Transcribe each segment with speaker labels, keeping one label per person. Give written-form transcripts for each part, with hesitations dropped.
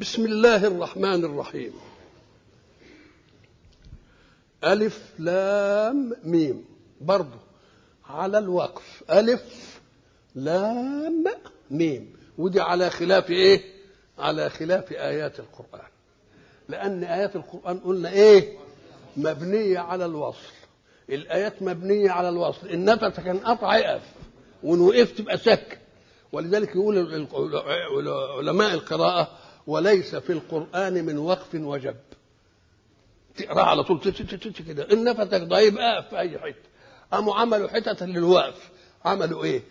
Speaker 1: بسم الله الرحمن الرحيم. ألف لام ميم، برضو على الوقف ألف لام ميم، ودي على خلاف إيه؟ على خلاف آيات القرآن، لأن آيات القرآن قلنا إيه؟ مبنية على الوصل. الآيات مبنية على الوصل، النفس كان قطع يقف، وإن وقفت تبقى سك. ولذلك يقول علماء القراءة: وليس في القرآن من وقف وجب. تقرأ على طول كده، إن نفسك ضعيف اقف في أي حتة. قاموا عملوا حتة للوقف، عملوا إيه؟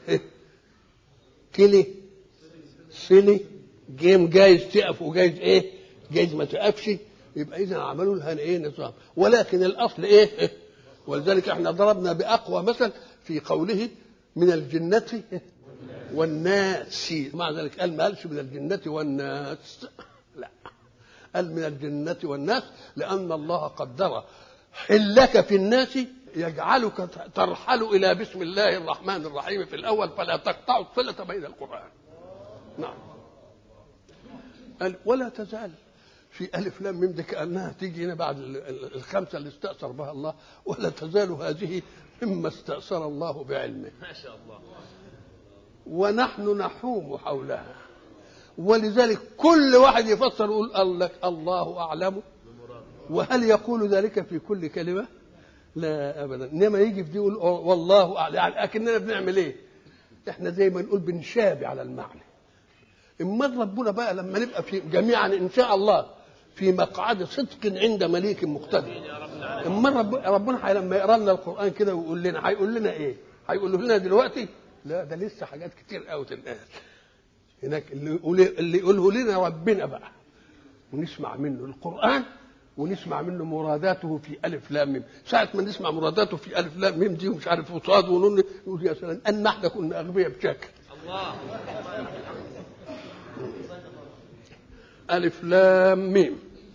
Speaker 1: كلي سني جيم، جايز تقف وجايز إيه؟ جايز ما تقفش. يبقى إذا عملوا لها إيه؟ نظام. ولكن الأصل إيه؟ ولذلك إحنا ضربنا بأقوى مثل في قوله من الجنة والناس. مع ذلك قال ما قالش من الجنة والناس، لا، قال من الجنة والناس، لأن الله قدر حلك في الناس يجعلك ترحل إلى بسم الله الرحمن الرحيم في الأول، فلا تقطع الصلة بين القرآن. نعم. قال ولا تزال في ألف لام ميم دي كأنها تيجي هنا بعد الخمسة اللي استأثر بها الله، ولا تزال هذه مما استأثر الله بعلمه، ما شاء الله، ونحن نحوم حولها. ولذلك كل واحد يفسر يقول قال لك الله أعلم، وهل يقول ذلك في كل كلمة؟ لا أبدا. إنما يجي في دي يقول والله أعلم، يعني أكننا بنعمل إيه؟ إحنا زي ما نقول بنشابه على المعنى. إما ربنا بقى لما نبقى في جميعا إن شاء الله في مقعد صدق عند مليك مقتدر، إما ربنا لما يقرأ لنا القرآن كده ويقول لنا، هيقول لنا إيه؟ هيقول لنا دلوقتي؟ لا، ده لسه حاجات كتير قوي تنقال هناك اللي يقوله لنا ربنا بقى، ونسمع منه القرآن ونسمع منه مراداته في ألف لام ميم. ساعة ما نسمع مراداته في ألف لام ميم دي ومش عارف وصاد ونون، يقول يا سلام أن احنا كنا أغبياء بشكل. الله. ألف لام ميم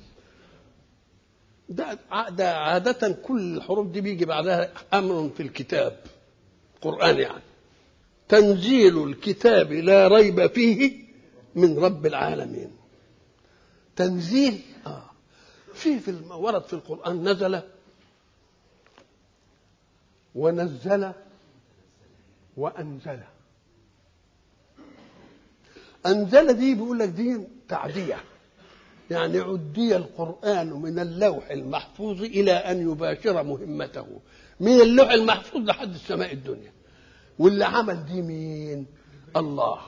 Speaker 1: ده عادة كل الحروف دي بيجي بعدها أمر في الكتاب قرآن، يعني تنزيل الكتاب لا ريب فيه من رب العالمين. تنزيل في ورد في القرآن نزل ونزل وأنزل. أنزل دي بيقول لك دي تعدية، يعني عدي القرآن من اللوح المحفوظ إلى أن يباشر مهمته من اللوح المحفوظ لحد السماء الدنيا. واللي عمل دي مين؟ الله.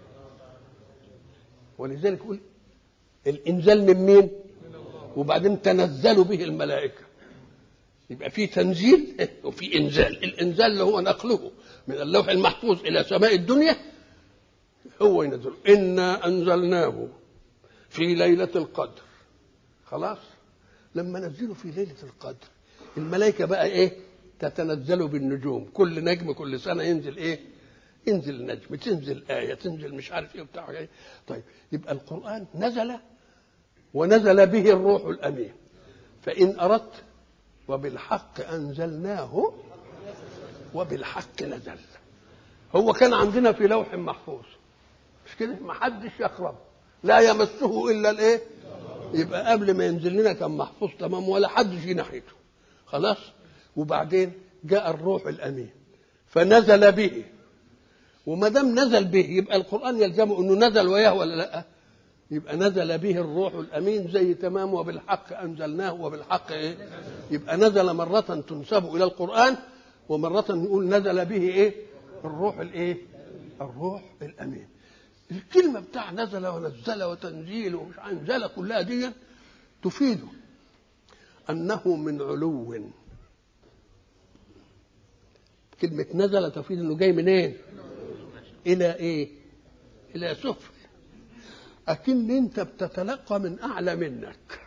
Speaker 1: ولذلك يقول الإنزال من مين؟ وبعدين تنزلوا به الملائكة. يبقى في تنزيل وفي إنزال. الإنزال اللي هو نقله من اللوح المحفوظ إلى سماء الدنيا، هو ينزل إنا أنزلناه في ليلة القدر. خلاص، لما نزلوا في ليلة القدر الملائكة بقى إيه؟ تتنزلوا بالنجوم، كل نجم كل سنة ينزل إيه؟ ينزل نجم، تنزل آية، تنزل مش عارف إيه بتاع إيه. طيب يبقى القرآن نزل ونزل به الروح الأمين. فإن أردت وبالحق أنزلناه وبالحق نزل. هو كان عندنا في لوح محفوظ، مش كده؟ ما حدش يقرب، لا يمسه إلا الإيه؟ يبقى قبل ما ينزل لنا كان محفوظ تمام، ولا حد في ناحيته. خلاص. وبعدين جاء الروح الأمين فنزل به، وما دام نزل به يبقى القرآن يلزمه انه نزل وياه ولا لا؟ يبقى نزل به الروح الامين زي تمام وبالحق انزلناه وبالحق ايه؟ يبقى نزل مرة تنسب الى القرآن، ومرة نقول نزل به ايه؟ الروح الايه؟ الروح الامين. الكلمة بتاع نزل ونزل وتنزيل ومش انزل كلها دي تفيد انه من علو. كلمة نزل تفيد انه جاي منين؟ إيه؟ الى ايه؟ الى سفل. اكن انت بتتلقى من اعلى منك.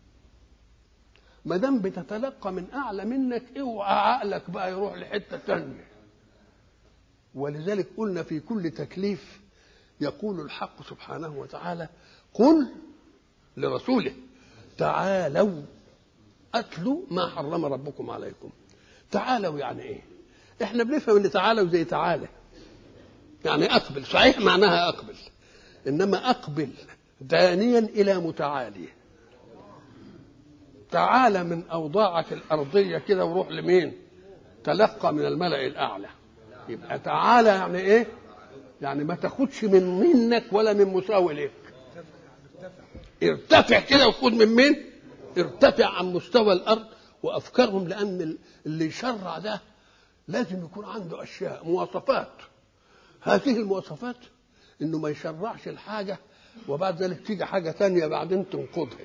Speaker 1: ما دام بتتلقى من اعلى منك اوعى عقلك بقى يروح لحته ثانيه. ولذلك قلنا في كل تكليف يقول الحق سبحانه وتعالى قل لرسوله تعالوا اتلوا ما حرم ربكم عليكم. تعالوا يعني ايه؟ احنا بنفهم ان تعالوا زي تعالى يعني اقبل، صحيح معناها اقبل، انما اقبل دانيا إلى متعالي. تعالى من أوضاعك الأرضية كده وروح لمين؟ تلقى من الملأ الأعلى. يبقى تعالى يعني إيه؟ يعني ما تاخدش منك ولا من مساوي لك، ارتفع كده وخد من مين؟ ارتفع عن مستوى الأرض وأفكارهم، لأن اللي يشرع ده لازم يكون عنده أشياء مواصفات. هذه المواصفات إنه ما يشرعش الحاجة وبعد ذلك تيجي حاجة تانية بعدين تنقضها.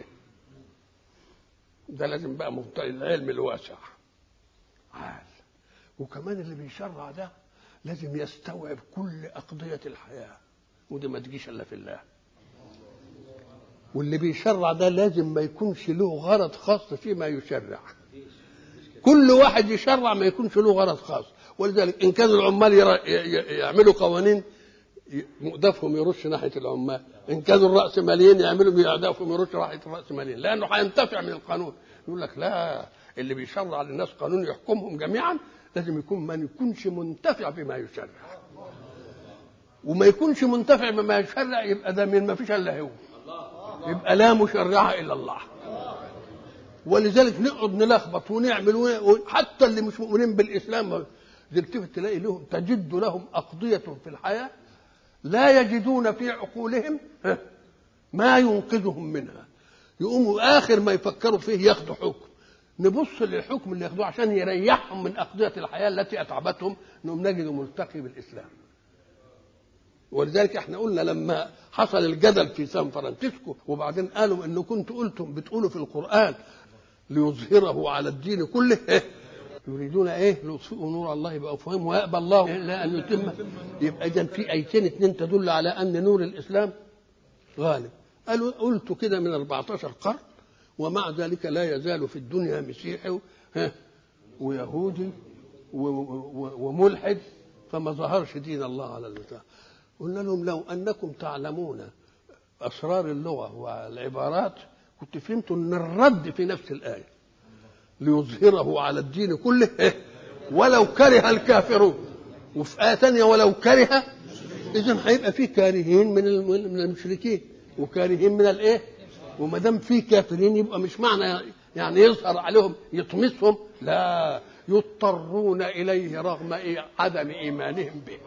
Speaker 1: ده لازم بقى العلم الواسع عال. وكمان اللي بيشرع ده لازم يستوعب كل أقضية الحياة، ودي ما تجيش إلا في الله. واللي بيشرع ده لازم ما يكونش له غرض خاص فيما يشرع. كل واحد يشرع ما يكونش له غرض خاص. ولذلك إن كان العمال يعملوا قوانين مؤدفهم يرش ناحية العمال، إن كانوا الرأسماليين يعملوا أهدافهم يرش ناحية الرأسماليين، لأنه هينتفع من القانون. يقول لك لا، اللي بيشرع للناس قانون يحكمهم جميعا لازم يكون ما يكونش منتفع بما يشرع، وما يكونش منتفع بما يشرع يبقى ده من ما فيش الا هو، يبقى لا مشرع الا الله. ولذلك نقعد نلخبط ونعمل، حتى اللي مش مؤمنين بالاسلام تلتفت تلاقي لهم تجد لهم اقضيه في الحياه لا يجدون في عقولهم ما ينقذهم منها، يقوموا اخر ما يفكروا فيه ياخدوا حكم. نبص للحكم اللي ياخدوه عشان يريحهم من اقضيه الحياه التي اتعبتهم، انهم نجدوا ملتقي بالاسلام. ولذلك احنا قلنا لما حصل الجدل في سان فرانسيسكو وبعدين قالوا انه كنتم بتقولوا في القران ليظهره على الدين كله، يريدون ايه؟ ليطفئوا نور الله بافواههم ويأبى الله الا ان يتم. يبقى اذا في ايتين اثنين تدل على ان نور الاسلام غالب. قالوا قلت كده من 14 قرن، ومع ذلك لا يزال في الدنيا مسيحي ويهودي وملحد، فما ظهرش دين الله على البتاع. قلنا لهم لو انكم تعلمون اسرار اللغه والعبارات كنت فهمتوا ان الرد في نفس الايه ليظهره على الدين كله ولو كره الكافرون، وفي ايه ثانيه ولو كره. اذا هيبقى في كارهين من المشركين وكارهين من الايه، وما دام في كافرين يبقى مش معنى يعني يظهر عليهم يطمسهم، لا، يضطرون اليه رغم عدم ايمانهم به.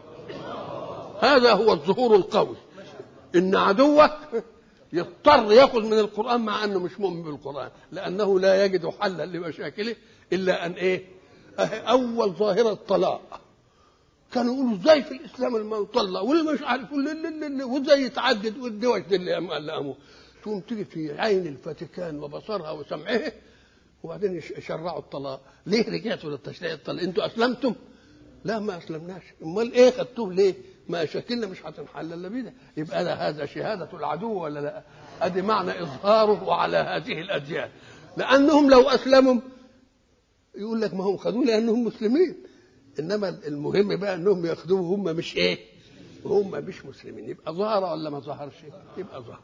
Speaker 1: هذا هو الظهور القوي، ان عدوك يضطر ياخذ من القران مع انه مش مؤمن بالقران، لانه لا يجد حلا لمشاكله الا ان ايه؟ اول ظاهره الطلاق، كانوا يقولوا ازاي في الاسلام المرء يطلق واللي مش عارف وازاي يتعدد والدوش دي اللي قاموا. تقوم تيجي في عين الفاتيكان وبصرها وسمعها وبعدين يشرعوا الطلاق. ليه رجعتوا للتشريع الطلاق؟ انتوا اسلمتم؟ لا ما اسلمناش. امال ايه خدتوه ليه؟ ما شكلنا مش هتنحل الا بينا. يبقى هذا شهاده العدو ولا لا؟ ادي معنى اظهاره على هذه الاديان، لانهم لو اسلموا يقول لك ما هم خدوه لانهم مسلمين، انما المهم بقى انهم ياخدوه هم مش ايه؟ هم مش مسلمين. يبقى ظهر ولا ما ظهرش؟ يبقى ظهر.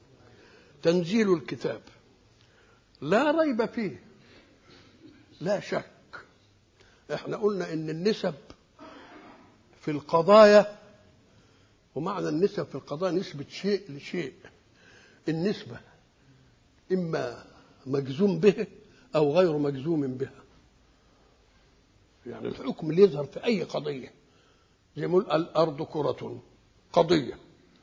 Speaker 1: تنزيل الكتاب لا ريب فيه لا شك. احنا قلنا ان النسب في القضايا، ومعنى النسب في القضايا نسبة شيء لشيء. النسبة إما مجزوم به أو غير مجزوم بها. يعني الحكم اللي يظهر في أي قضية زي ما يقول الأرض كرة، قضية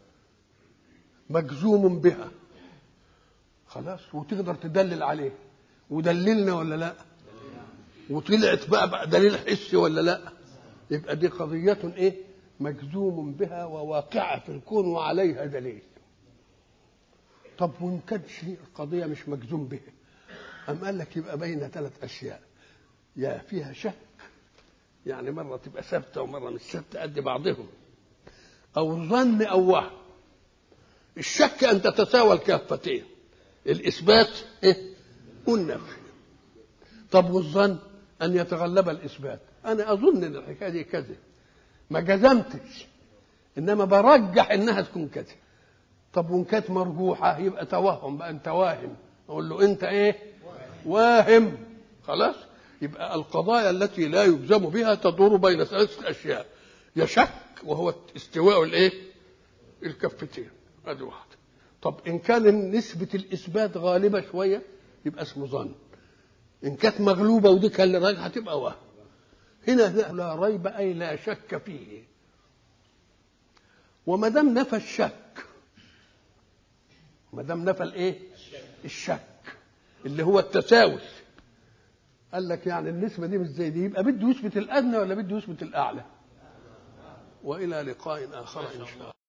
Speaker 1: مجزوم بها خلاص، وتقدر تدلل عليه، ودللنا ولا لا؟ وطلعت بقى دليل حسي ولا لا؟ يبقى دي قضية ايه؟ مجزوم بها وواقعة في الكون وعليها دليل. طب وإن كانت القضية مش مجزوم بها، أم قال لك يبقى بين 3 أشياء، يا فيها شك، يعني مرة تبقى ثابتة ومرة مش ثابتة قد بعضهم، أو ظن أو وهم. الشك أن تتساوى الكافتين، الإثبات والنفي. طب والظن أن يتغلب الإثبات، أنا أظن أن الحكاية دي كذا، ما جزمتش إنما برجح إنها تكون كذا. طب وإن كانت مرجوحة يبقى توهم، بقى أنت واهم، أقول له أنت إيه؟ واهم. خلاص. يبقى القضايا التي لا يجزم بها تدور بين 3 أشياء، يا شك وهو استواء الإيه؟ الكفتين، هذه واحدة. طب إن كان نسبة الإثبات غالبة شوية يبقى اسمه ظن، إن كانت مغلوبة ودي كان راجحة تبقى وهم. هنا لا ريب أي لا شك فيه. وما دام نفى الشك، ما دام نفى الايه؟ الشك اللي هو التساوي، قال لك يعني النسبة دي مش زي دي، يبقى بده يثبت الأدنى ولا بده يثبت الأعلى؟ وإلى لقاء آخر إن شاء الله.